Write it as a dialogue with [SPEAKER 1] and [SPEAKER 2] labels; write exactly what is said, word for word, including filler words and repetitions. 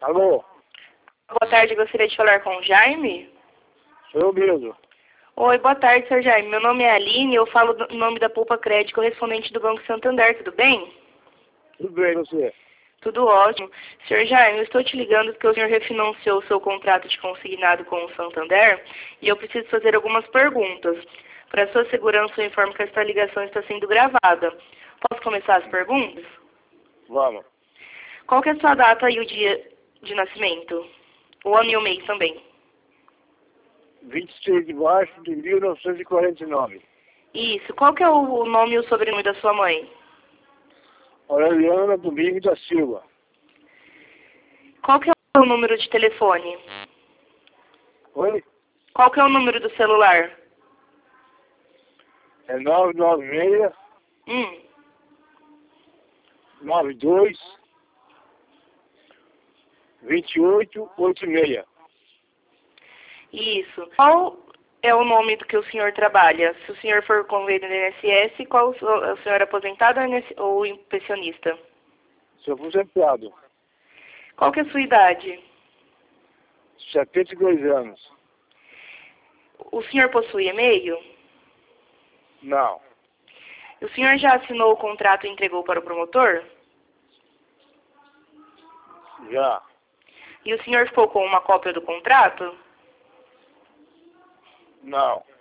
[SPEAKER 1] Alô?
[SPEAKER 2] Boa tarde, gostaria de falar com o Jaime.
[SPEAKER 1] Sou eu mesmo.
[SPEAKER 2] Oi, boa tarde, senhor Jaime. Meu nome é Aline, eu falo do- em nome da Poupa Crédito, correspondente do Banco Santander, tudo bem?
[SPEAKER 1] Tudo bem, você?
[SPEAKER 2] Tudo ótimo. senhor Jaime, eu estou te ligando porque o senhor refinanciou o seu contrato de consignado com o Santander e eu preciso fazer algumas perguntas. Para sua segurança, eu informo que esta ligação está sendo gravada. Posso começar as perguntas?
[SPEAKER 1] Vamos.
[SPEAKER 2] Qual que é a sua data e o dia de nascimento? O ano e o mês também.
[SPEAKER 1] vinte e seis de março de mil novecentos e quarenta e nove.
[SPEAKER 2] Isso. Qual que é o nome e o sobrenome da sua mãe?
[SPEAKER 1] Aureliana Domingos da Silva.
[SPEAKER 2] Qual que é o número de telefone?
[SPEAKER 1] Oi?
[SPEAKER 2] Qual que é o número do celular?
[SPEAKER 1] É nove nove seis,
[SPEAKER 2] Hum.
[SPEAKER 1] nove dois, dois oito oito seis.
[SPEAKER 2] Isso. Qual é o nome do que o senhor trabalha? Se o senhor for convênio do I N S S, qual o senhor, o senhor é aposentado ou pensionista?
[SPEAKER 1] Sou aposentado.
[SPEAKER 2] Qual que é a sua idade?
[SPEAKER 1] setenta e dois anos.
[SPEAKER 2] O senhor possui e-mail?
[SPEAKER 1] Não.
[SPEAKER 2] O senhor já assinou o contrato e entregou para o promotor?
[SPEAKER 1] Já.
[SPEAKER 2] E o senhor ficou com uma cópia do contrato?
[SPEAKER 1] Não.